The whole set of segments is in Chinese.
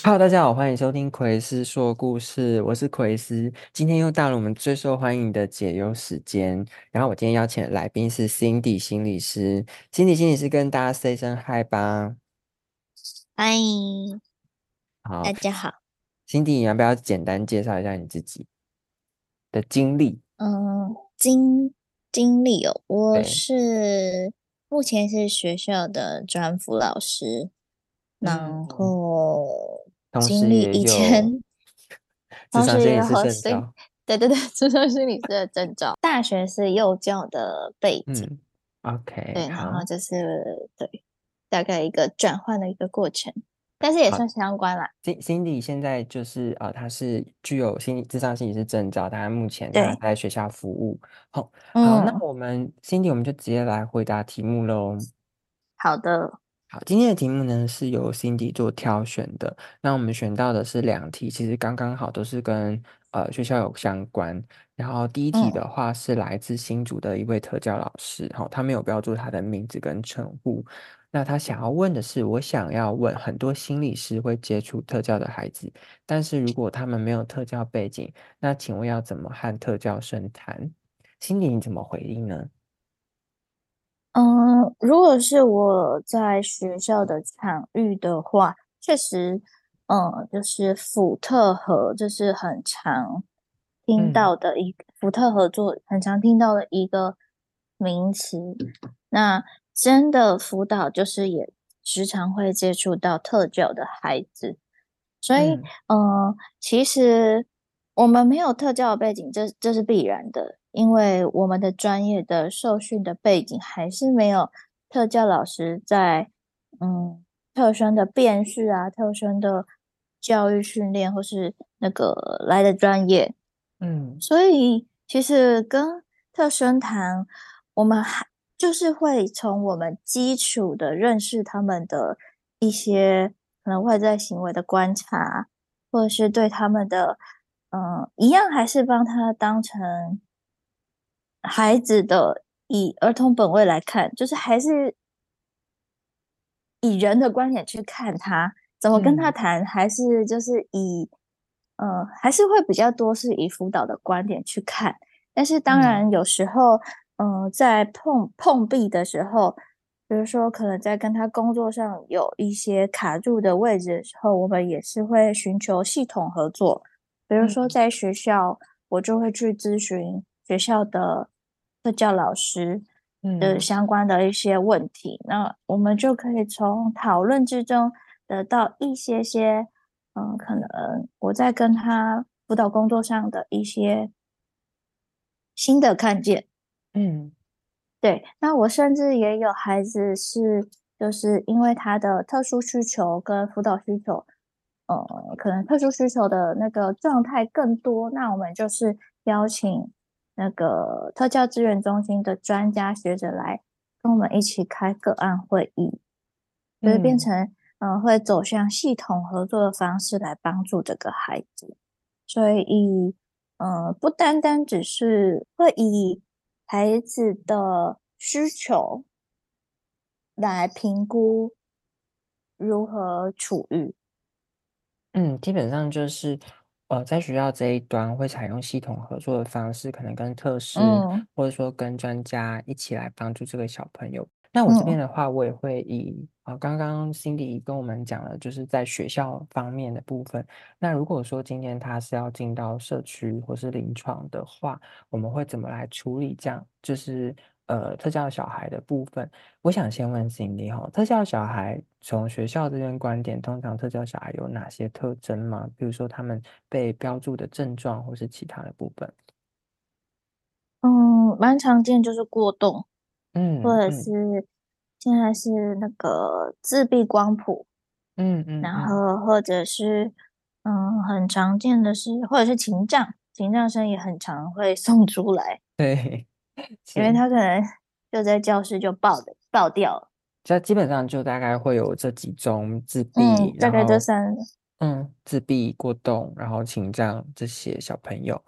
Hello，大家好，欢迎收听奎斯说故事，我是奎斯。今天又到了我们最受欢迎的解忧时间，然后我今天邀请的来宾是 Cindy 心理师，Cindy 心理师跟大家 say 声 hi 吧。 嗨， 好大家好。 ，Cindy，你要不要简单介绍一下你自己的经历？ 经历哦，我对， 是目前是学校的专辅老师，然嗯， 后同时也经历以有前， 智同时也商心理师有心， 证照。 对对对，智商心理师的证照。大学是幼教的背景， 嗯，OK， 对，然后好。 就是对，大概一个转换的一个过程，但是也好， 算相关啦。 Cindy 现在就是她是具有智商心理师证照，但目前她对， 在学校服务。好，好，那嗯， Cindy 我们就直接来回答题目喽。 好的， 好，今天的题目呢是由 Cindy 做挑选的，那我们选到的是2题，其实刚刚好都是跟学校有相关。然后第一题嗯。 的话是来自新竹的一位特教老师，好，他没有标注他的名字跟称呼。那他想要问的是，我想要问很多心理师会接触特教的孩子，但是如果他们没有特教背景，那请问要怎么和特教生谈？Cindy 你怎么回应呢？ 如果是我在学校的场域的话，确实，就是辅特合，这是很常听嗯到的辅特合作，很常听到的一个名词。那真的辅导就是也时常会接触到特教的孩子，所以， 嗯其实我们没有特教的背景，这是必然的，因为我们的专业的受训的背景还是没有特教老师在特生的辨识啊、特生的教育训练或是那个来的专业， 嗯所以其实跟特生谈，我们还就是会从我们基础的认识他们的一些可能外在行为的观察，或者是对他们的，一样还是帮他当成孩子的，以儿童本位来看，就是还是以人的观点去看他，怎么跟他嗯谈，还是就是还是会比较多是以辅导的观点去看。但是当嗯然有时候，在碰壁的时候，比如说可能在跟他工作上有一些卡住的位置的时候，我们也是会寻求系统合作。比如说嗯在学校，我就会去咨询学校的特教老师的嗯相关的一些问题，那我们就可以从讨论之中得到一些，可能我在跟他辅导工作上的一些新的看见。 嗯对，那我甚至也有孩子是，就是因为他的特殊需求跟辅导需求，可能特殊需求的那个状态更多，那我们就是邀请那个特教资源中心的专家学者来跟我们一起开个案会议，就是变嗯成会走向系统合作的方式来帮助这个孩子。所以，不单单只是会以孩子的需求来评估如何处遇。 嗯，基本上就是，在学校这一端会采用系统合作的方式，可能跟特师嗯或者说跟专家一起来帮助这个小朋友。那我这边嗯的话，我也会以刚刚 Cindy 跟我们讲了，就是在学校方面的部分。那如果说今天他是要进到社区或是临床的话，我们会怎么来处理这样就是特教小孩的部分？我想先问 Cindy 哈，特教小孩从学校这边观点，通常特教小孩有哪些特征吗？比如说他们被标注的症状，或是其他的部分。 嗯，蛮常见就是过动，或者嗯嗯是现在是那个自闭光谱， 嗯嗯然嗯， 后或者是很常见的是，或者是情障，情障生也很常会送出来， 对， 因为是， 他可能就在教室就爆掉了。 这基本上就大概会有这几种自闭， 大概这然后三， 自闭、过动，然后情障这些小朋友。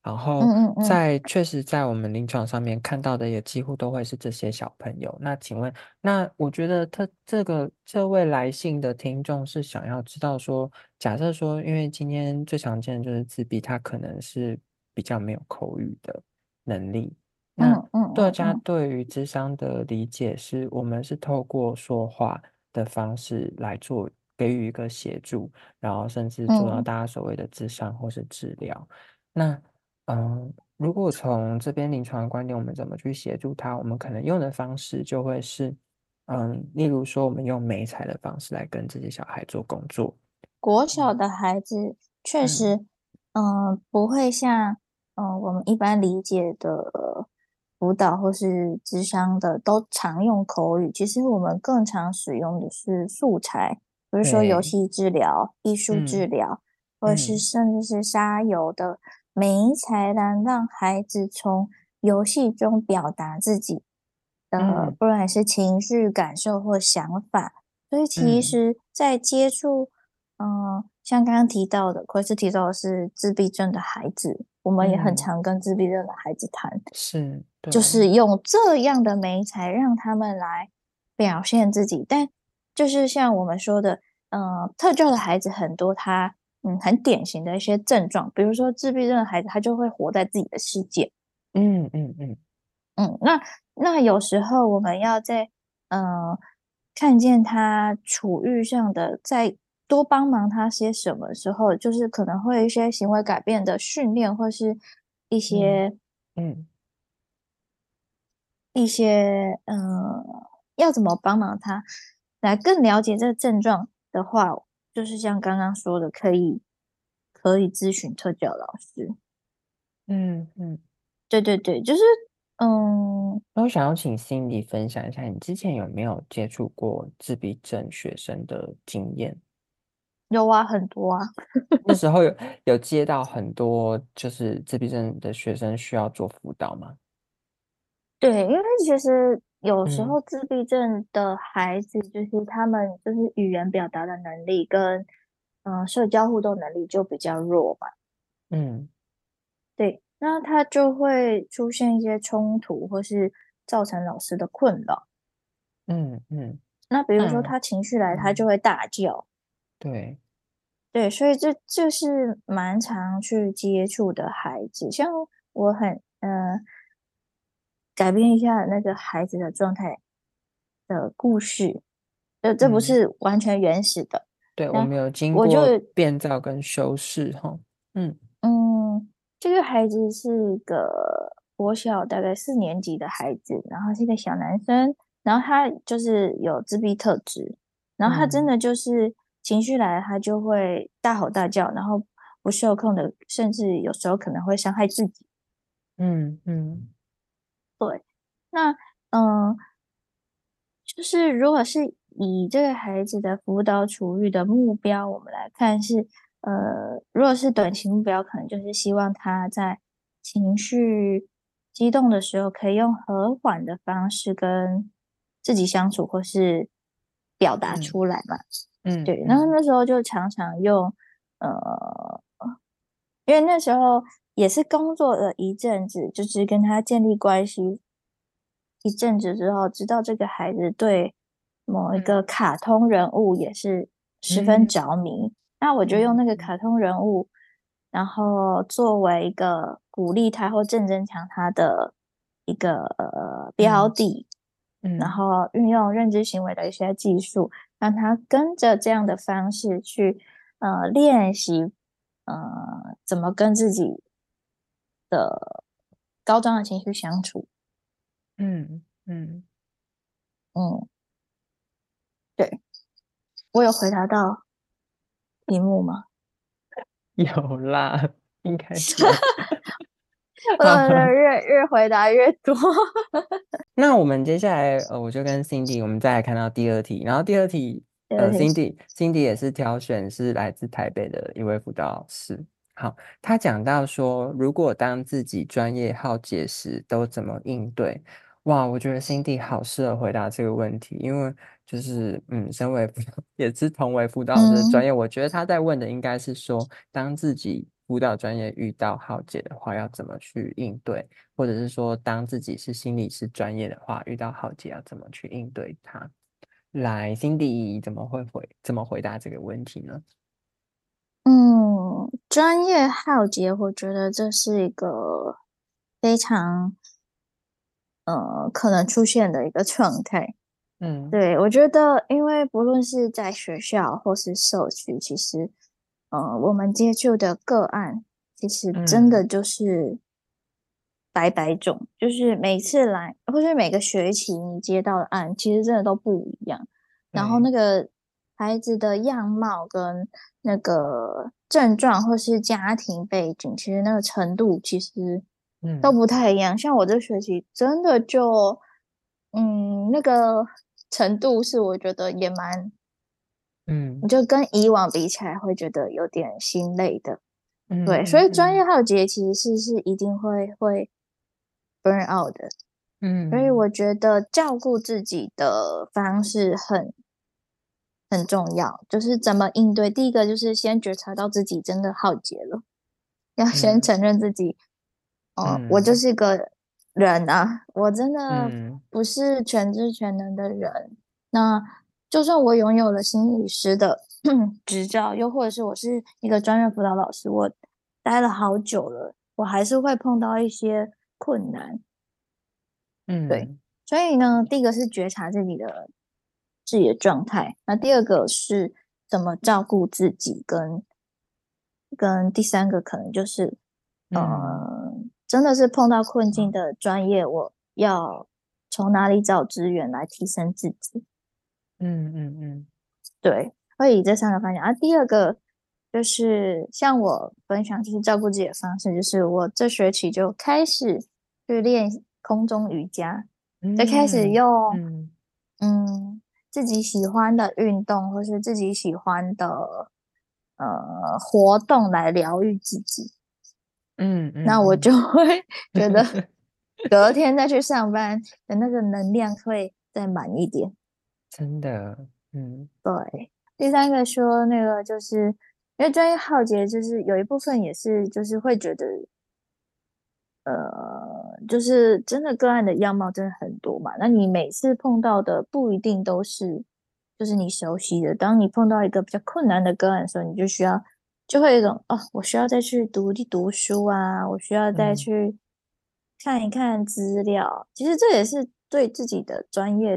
然后嗯嗯嗯确实在我们临床上面看到的也几乎都会是这些小朋友。那请问，那我觉得这位来信的听众是想要知道说，假设说，因为今天最常见的就是自闭，他可能是比较没有口语的能力。那嗯嗯大家嗯嗯对于智商的理解是，我们是透过说话的方式来做给予一个协助，然后甚至做到嗯， 大家所谓的智商或是治疗。那如果从这边临床的观点，我们怎么去协助他？我们可能用的方式就会是，例如说，我们用媒材的方式来跟这些小孩做工作。 国小嗯的孩子确嗯， 实，不会像我们一般理解的辅导或是咨商的都常用口语，其实我们更常使用的是素材，比如说游对， 戏治疗、艺术治嗯疗，或者是嗯甚至是沙游的媒材来让孩子从游戏中表达自己的， 嗯不管是情绪、感受或想法。所以其嗯实，在接触像刚刚提到的，奎斯提到的是自闭症的孩子，我们也很嗯， 常跟自闭症的孩子谈， 是， 就是对， 用这样的媒材让他们来表现自己。但就是像我们说的，特教的孩子很多他，很典型的一些症状，比如说自闭症的孩子，他就会活在自己的世界。 嗯嗯嗯那有时候我们要在呃看见他处遇上的，再多帮忙他些什么时候，就是可能会有一些行为改变的训练，或是一嗯些嗯要怎么帮忙他来更了解这个症状的话，就是像刚刚说的，可以咨询特教老师。 嗯嗯。 对对对，就是嗯， 那我想要请 Cindy 分享一下，你之前有没有接触过自闭症学生的经验？ 有啊，很多啊。 那时候有接到很多就是自闭症的学生需要做辅导吗？ 对，因为其实有时嗯候自闭症的孩子，就是他们就是语言表达的能力跟社交互动能力就比较弱嘛。 嗯对，那他就会出现一些冲突，或是造成老师的困扰。 嗯嗯， 那比如说那他情绪来，他就嗯会大叫。 对， 对，所以这是蛮常去接触的孩子，像我改变一下那个孩子的状态的故事，这不嗯是完全原始的。 对，我那们有经我就过变造跟修饰哈。嗯这个孩子是一个国小大概4年级的孩子，然后是一个小男生，然后他就是有自闭特质，然后他真嗯的就是情绪来了，他就会大吼大叫，然后不受控的，甚至有时候可能会伤害自己。 嗯嗯对，那嗯，就是如果是以这个孩子的辅导处遇的目标，我们来看是，如果是短期目标，可能就是希望他在情绪激动的时候，可以用和缓的方式跟自己相处，或是表达嗯出来嘛。对，然后嗯嗯那时候就常常用，呃，因为那时候也是工作了一阵子，就是跟他建立关系一阵子之后，知道这个孩子对某一个嗯卡通人物也是十分嗯着迷，那我就用嗯嗯那个卡通人物，然后作为一个鼓励他或正增强他的一个标嗯的，然嗯后运用认知行为的一些技术，让他跟着这样的方式去练习，怎么跟自己高涨的情绪相处。 嗯嗯， 嗯，对，我有回答到题目吗？ 有啦，应该有。好， 越回答越多。 那我们接下来，我就跟 Cindy，我们再来看到第二题。然后第二题， 第二题是， Cindy 也是挑选是来自台北的一位辅导老师。好，他讲到说，如果当自己专业耗竭时，都怎么应对？哇，我觉得 Cindy 好适合回答这个问题，因为就是身为辅导也是同为辅导老师的专嗯业，我觉得他在问的应该是说，当自己辅导专业遇到浩劫的话，要怎么去应对，或者是说，当自己是心理师专业的话，遇到浩劫要怎么去应对它？来，Cindy 怎么回答这个问题呢？ 专业浩劫，我觉得这是一个非常可能出现的一个状态。 嗯对，我觉得，因为不论是在学校或是社区，其实，我们接触的个案，其实真的嗯就是百百种，就是每次来，或是每个学期你接到的案，其实真的都不一样。然后对， 那个孩子的样貌跟那个症状或是家庭背景，其实那个程度其实都嗯不太一样。像我这学期真的就，那个程度是我觉得也蛮， 嗯你就跟以往比起来会觉得有点心累的。 嗯对，所以专业嗯嗯浩劫其实是一定会 burn out 的。所以嗯我觉得照顾自己的方式很重要，就是怎么应对。第一个就是先觉察到自己真的耗竭了，要先嗯承认自己，我就嗯是个人啊，我真的嗯不是全知全能的人。那就算我拥有了心理师的执照，又或者是我是一个专业辅导老师，我待了好久了，我还是会碰到一些困难。对， 嗯所以呢，第一个是觉察自己的状态，那第二个是怎么照顾自己，跟第三个可能就是， 嗯真的是碰到困境的专业，我要从哪里找资源来提升自己？ 嗯嗯嗯对，会以这三个方向。第二个就是像我分享，就是照顾自己的方式，就是我这学期就开始去练空中瑜伽，就开始嗯用嗯自己喜欢的运动或是自己喜欢的活动来疗愈自己。 嗯嗯嗯， 那我就会觉得隔天再去上班的那个能量会再满一点。 真的，嗯对，第三个说那个就是因为专业浩劫，就是有一部分也是就是会觉得，就是真的个案的样貌真的很多嘛，那你每次碰到的不一定都是就是你熟悉的。当你碰到一个比较困难的个案的时候，你就会有一种哦，我需要再去读一读书啊，我需要再嗯去看一看资料。其实这也是对自己的专业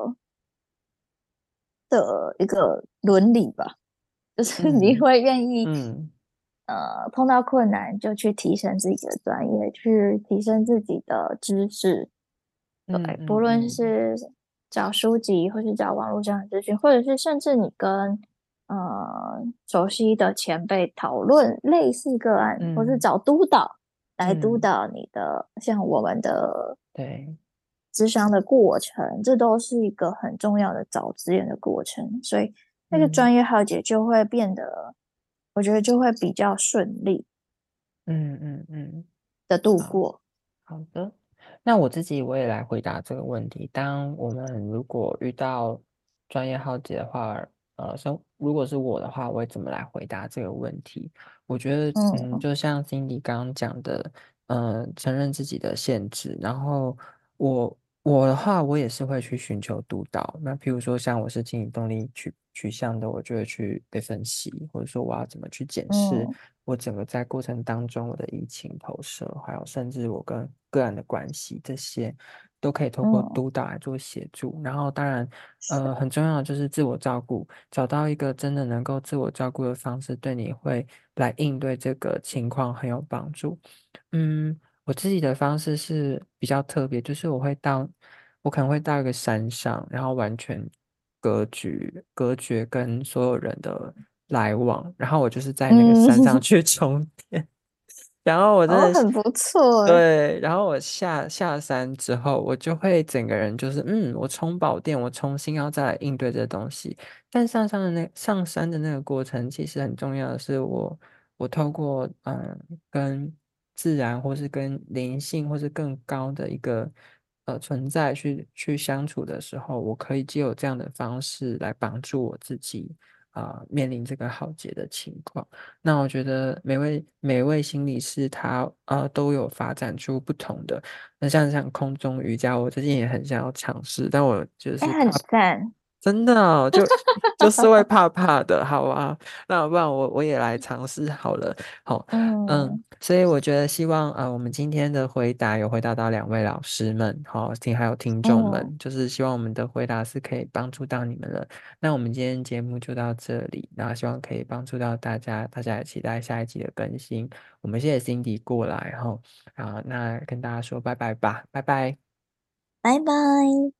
的一个伦理吧。就是你嗯会愿意， 嗯碰到困难就去提升自己的专业，去提升自己的知识。 嗯对，不论嗯嗯是找书籍，或是找网络上的资讯，或者是甚至你跟熟悉的前辈讨论类似个案，或是嗯找督导来督嗯， 导你的，像我们的对， 咨商的过程，这都是一个很重要的找资源的过程，所以那个嗯专业浩劫就会变得，我觉得就会比较顺利嗯嗯嗯， 的度好。 过。 好的，那我也来回答这个问题。当我们如果遇到专业浩劫的话，如果是我的话，我会怎么来回答这个问题？我觉得， 嗯就像 Cindy 刚刚讲的，承认自己的限制，然后我的话，我也是会去寻求督导。那譬如说，像我是经营动力取向的，我就会去被分析，或者说我要怎么去检视。 嗯我整个在过程当中我的移情投射，还有甚至我跟个案的关系，这些都可以透过嗯， 督导来做协助。然后，当然， 是， 很重要的就是自我照顾，找到一个真的能够自我照顾的方式，对你会来应对这个情况很有帮助。我自己的方式是比较特别，就是我可能会到一个山上，然后完全隔绝跟所有人的来往，然后我就是在那个嗯， 山上去充电，然后我真哦， 的是很不错诶。 对，然后我下山之后，我就会整个人就是我充饱电，我重新要再来应对这东西。但上山的那个过程，其实很重要的是我透过跟自然或是跟灵性或是更高的一个存在去相处的时候，我可以借由这样的方式来帮助我自己， 面临这个浩劫的情况。那我觉得每位心理师他都有发展出不同的，那像空中瑜伽，我最近也很想要尝试，但我就哎，很是怕， 赞。 真的哦就是会怕怕的，好啊，那不然我也来尝试好了，好， 嗯所以我觉得希望我们今天的回答有回答到两位老师们，好，还有听众嗯， 们，就是希望我们的回答是可以帮助到你们了。那我们今天节目就到这里，然后希望可以帮助到大家，大家也期待下一集的更新。我们谢谢 Cindy 过来哈，那跟大家说拜拜吧，拜拜。 拜拜。